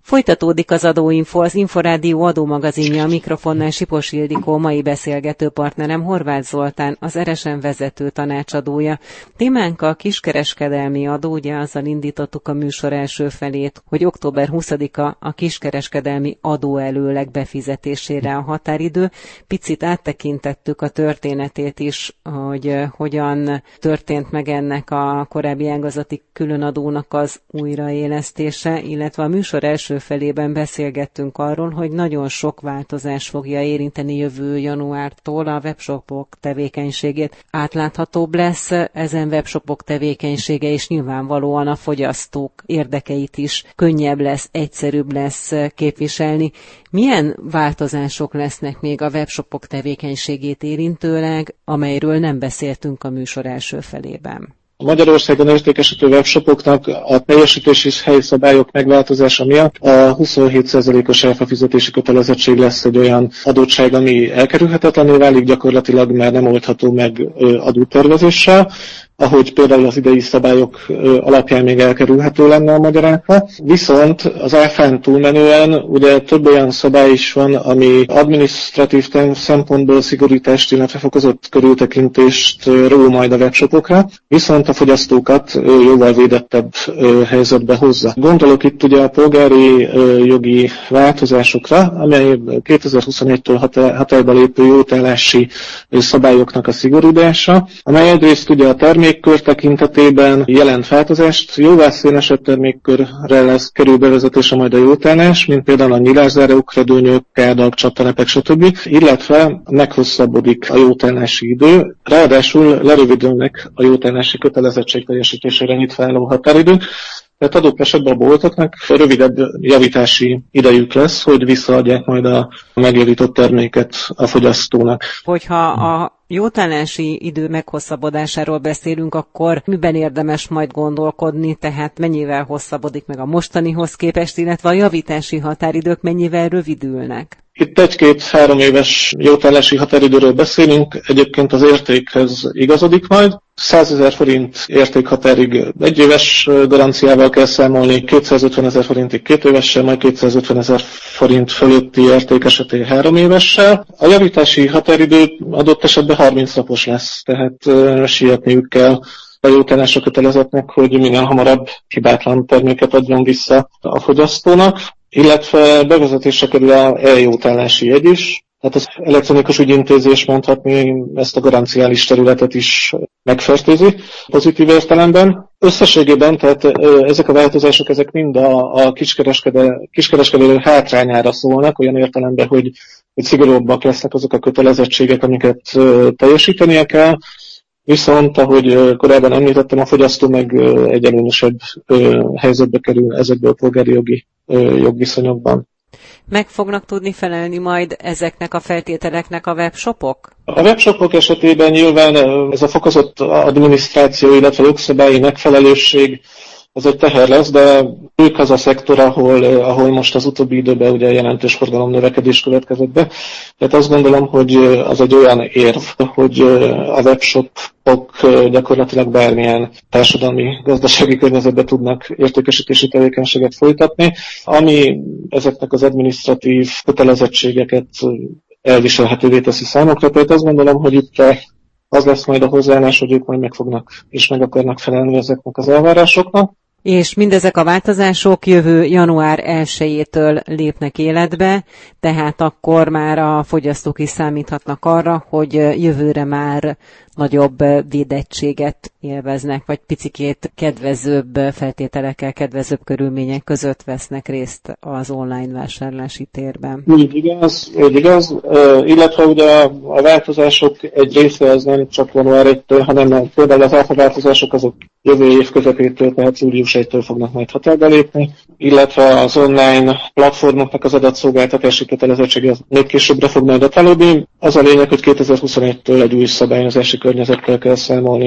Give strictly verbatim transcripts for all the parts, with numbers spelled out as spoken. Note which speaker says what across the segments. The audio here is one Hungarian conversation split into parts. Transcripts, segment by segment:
Speaker 1: Folytatódik az Adóinfo, az Inforádió adómagazinja, a mikrofonnál Sipos Ildikó, mai beszélgető partnerem Horváth Zoltán, az Eresen vezető tanácsadója. Témánk a kiskereskedelmi adó, ugye azzal indítottuk a műsor első felét, hogy október huszadika a kiskereskedelmi adóelőleg befizetésére a határidő. Picit áttekintettük a történetét is, hogy hogyan történt meg ennek a korábbi ágazati különadónak az újraélesztése, illetve a műsor első felében beszélgettünk arról, hogy nagyon sok változás fogja érinteni jövő januártól a webshopok tevékenységét. Átláthatóbb lesz ezen webshopok tevékenysége, és nyilvánvalóan a fogyasztók érdekeit is könnyebb lesz, egyszerűbb lesz képviselni. Milyen változások lesznek még a webshopok tevékenységét érintőleg, amelyről nem beszéltünk a műsor első felében?
Speaker 2: Magyarországon értékesítő webshopoknak a teljesítési helyszabályok megváltozása miatt a huszonhét százalékos áfa fizetési kötelezettség lesz egy olyan adottság, ami elkerülhetetlenné válik, gyakorlatilag már nem oldható meg adótervezéssel, ahogy például az idei szabályok alapján még elkerülhető lenne a magyar áfa. Viszont az áfán túlmenően ugye több olyan szabály is van, ami adminisztratív szempontból szigorítást, illetve fokozott körültekintést ró majd a webshopokra, viszont a fogyasztókat jóval védettebb helyzetbe hozza. Gondolok itt ugye a polgári jogi változásokra, amely kétezer-huszonegytől hatályba lépő jótállási szabályoknak a szigorítása, amely egyrészt ugye a termék termékkör tekintetében jelent változást, jóval szélesebb termékkörre lesz kerül bevezetése majd a jótállás, mint például a nyilászárók, redőnyök, kádak, csaptelepek, stb. Illetve meghosszabbodik a jótállási idő, ráadásul lerövidülnek a jótállási kötelezettség teljesítésére nyitva álló határidők, tehát adott esetben a boltoknak rövidebb javítási idejük lesz, hogy visszaadják majd a megjavított terméket a fogyasztónak.
Speaker 1: Hogyha a jótállási idő meghosszabbodásáról beszélünk, akkor miben érdemes majd gondolkodni, tehát mennyivel hosszabbodik meg a mostanihoz képest, illetve a javítási határidők mennyivel rövidülnek?
Speaker 2: Itt egy-két-három éves jótállási határidőről beszélünk, egyébként az értékhez igazodik majd. százezer forint értékhatárig egy éves garanciával kell számolni, kétszázötvenezer forintig két évessel, majd kétszázötvenezer forint fölötti érték esetén három évessel. A javítási határidő adott esetben harminc napos lesz, tehát uh, sietniük kell a jótállásra kötelezettnek, hogy minél hamarabb hibátlan terméket adjon vissza a fogyasztónak, illetve bevezetésre kerül a e-jótállási jegy is, tehát az elektronikus ügyintézés mondhatni ezt a garanciális területet is megfertőzi pozitív értelemben. Összességében, tehát ezek a változások, ezek mind a, a kiskereskedő, kiskereskedő hátrányára szólnak, olyan értelemben, hogy, hogy szigorúbbak lesznek azok a kötelezettségek, amiket teljesítenie kell, viszont, ahogy korábban említettem, a fogyasztó meg egy előnyösebb helyzetbe kerül ezekből a polgári jogi jogviszonyokban.
Speaker 1: Meg fognak tudni felelni majd ezeknek a feltételeknek a webshopok?
Speaker 2: A webshopok esetében nyilván ez a fokozott adminisztráció, illetve jogszabályi megfelelősség, ez egy teher lesz, de ők az a szektor, ahol, ahol most az utóbbi időben ugye jelentős forgalom növekedés következett be. Tehát azt gondolom, hogy az egy olyan érv, hogy a webshopok gyakorlatilag bármilyen társadalmi, gazdasági környezetben tudnak értékesítési tevékenységet folytatni, ami ezeknek az adminisztratív kötelezettségeket elviselhetővé teszi számukra. Tehát azt gondolom, hogy itt az lesz majd a hozzáállás, hogy ők majd meg fognak és meg akarnak felelni ezeknek az elvárásoknak.
Speaker 1: És mindezek a változások jövő január elsejétől lépnek életbe, tehát akkor már a fogyasztók is számíthatnak arra, hogy jövőre már nagyobb védettséget élveznek, vagy picikét kedvezőbb feltételekkel, kedvezőbb körülmények között vesznek részt az online vásárlási térben.
Speaker 2: Úgy igaz, úgy igaz, illetve ugye a változások egy része az nem csak január elsejétől, hanem például az áfa változások azok jövő év közepétől, tehát július elsejétől fognak majd hatályba lépni, illetve az online platformoknak az adatszolgáltatási kötelezettsége még későbbre fog majd datálódni. Az a lényeg, hogy kétezer-huszonegytől egy új szabályozási környezettel kell számolni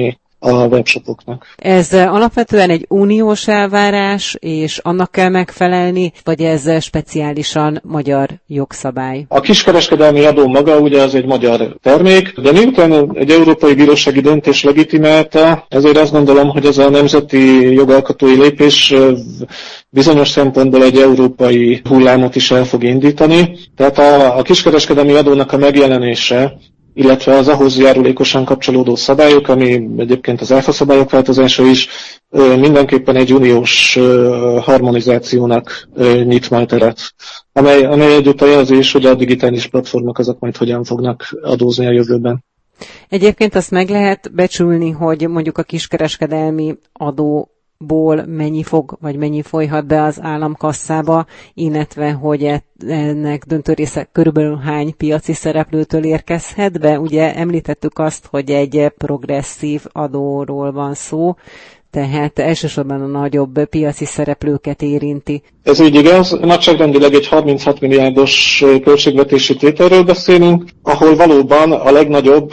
Speaker 2: a webshopoknak.
Speaker 1: Ez alapvetően egy uniós elvárás, és annak kell megfelelni, vagy ez speciálisan magyar jogszabály?
Speaker 2: A kiskereskedelmi adó maga ugye az egy magyar termék, de miután egy európai bírósági döntés legitimálta, ezért azt gondolom, hogy ez a nemzeti jogalkotói lépés bizonyos szempontból egy európai hullámot is el fog indítani. Tehát a, a kiskereskedelmi adónak a megjelenése, illetve az ahhoz járulékosan kapcsolódó szabályok, ami egyébként az áfa szabályok változása is, mindenképpen egy uniós harmonizációnak nyit majd teret, amely, amely egyúttal jelzi is, hogy a digitális platformok azok majd hogyan fognak adózni a jövőben.
Speaker 1: Egyébként azt meg lehet becsülni, hogy mondjuk a kiskereskedelmi adó ból mennyi fog, vagy mennyi folyhat be az államkasszába, illetve hogy ennek döntő része körülbelül hány piaci szereplőtől érkezhet be. Ugye említettük azt, hogy egy progresszív adóról van szó, tehát elsősorban a nagyobb piaci szereplőket érinti.
Speaker 2: Ez így igaz, nagyságrendileg egy harminchat milliárdos költségvetési tételről beszélünk, ahol valóban a legnagyobb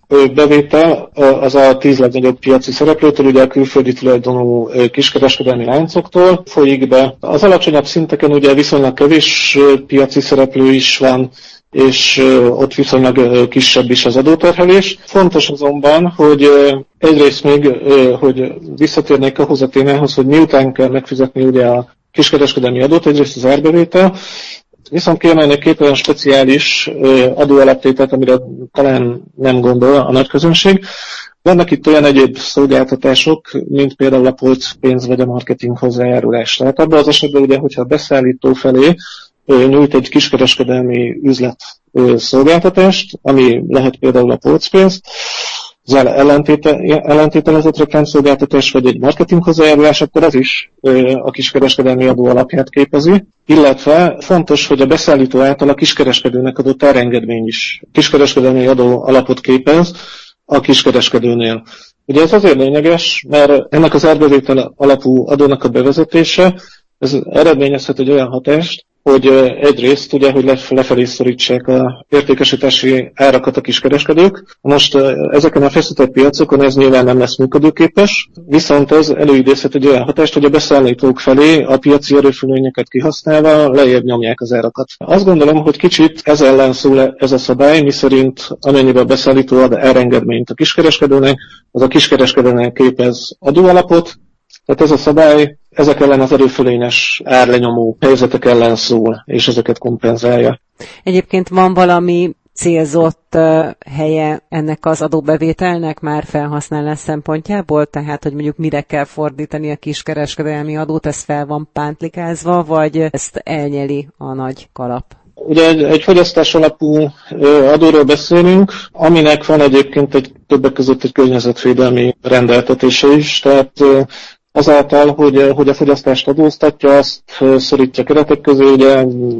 Speaker 2: bevétel az a tíz legnagyobb piaci szereplőtől, ugye a külföldi tulajdonú kiskereskedelmi láncoktól folyik be. Az alacsonyabb szinteken ugye viszonylag kevés piaci szereplő is van, és ott viszonylag kisebb is az adóterhelés. Fontos azonban, hogy egyrészt még, hogy visszatérnék ahhoz a témához, hogy miután kell megfizetni ugye a kiskereskedelmi adót, egyrészt az árbevétel, viszont kiemelnék két olyan speciális adóalaptételt, amire talán nem gondol a nagy közönség. Vannak itt olyan egyéb szolgáltatások, mint például a polcpénz vagy a marketing hozzájárulás. Tehát abban az esetben ugye, hogyha a beszállító felé nyújt egy kiskereskedelmi üzlet szolgáltatást, ami lehet például a polcpénz, az ellentéte, ellentételezett reklámszolgáltatás vagy egy marketing hozzájárulás, akkor az is a kiskereskedelmi adó alapját képezi. Illetve fontos, hogy a beszállító által a kiskereskedőnek adott árengedmény is kiskereskedelmi adó alapot képez a kiskereskedőnél. Ugye ez azért lényeges, mert ennek az árbevétel alapú adónak a bevezetése, ez eredményezhet egy olyan hatást, hogy egyrészt ugye, hogy lefelé szorítsák a értékesítési árakat a kiskereskedők. Most ezeken a feszített piacokon ez nyilván nem lesz működőképes, viszont ez előidézhet egy olyan hatást, hogy a beszállítók felé a piaci erőfölényeket kihasználva lejjebb nyomják az árakat. Azt gondolom, hogy kicsit ez ellen szól ez a szabály, miszerint amennyiben a beszállító ad árengedményt a kiskereskedőnek, az a kiskereskedőnek képez adóalapot. Tehát ez a szabály ezek ellen az erőfölényes árlenyomó helyzetek ellen szól, és ezeket kompenzálja.
Speaker 1: Egyébként van valami célzott uh, helye ennek az adóbevételnek már felhasználás szempontjából? Tehát, hogy mondjuk mire kell fordítani a kiskereskedelmi adót, ez fel van pántlikázva, vagy ezt elnyeli a nagy kalap?
Speaker 2: Ugye egy, egy fogyasztás alapú adóról beszélünk, aminek van egyébként egy többek között egy környezetvédelmi rendeltetése is, tehát azáltal, hogy, hogy a fogyasztást adóztatja, azt szorítja keretek közé, ugye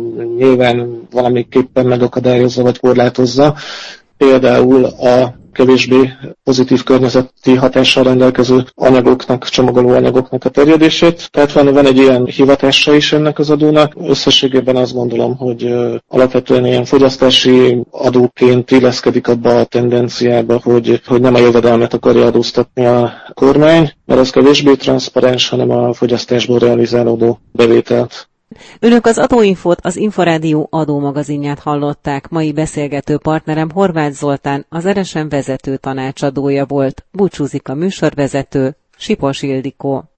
Speaker 2: nyilván valamiképpen megakadályozza vagy korlátozza például a kevésbé pozitív környezeti hatással rendelkező anyagoknak, csomagoló anyagoknak a terjedését. Tehát van, van egy ilyen hivatása is ennek az adónak. Összességében azt gondolom, hogy alapvetően ilyen fogyasztási adóként illeszkedik abba a tendenciába, hogy, hogy nem a jövedelmet akarja adóztatni a kormány, mert az kevésbé transzparens, hanem a fogyasztásból realizálódó bevételt.
Speaker 1: Önök az Adóinfót, az Inforádió adómagazinját hallották. Mai beszélgető partnerem Horváth Zoltán, az er es em vezető tanácsadója volt. Búcsúzik a műsorvezető, Sipos Ildikó.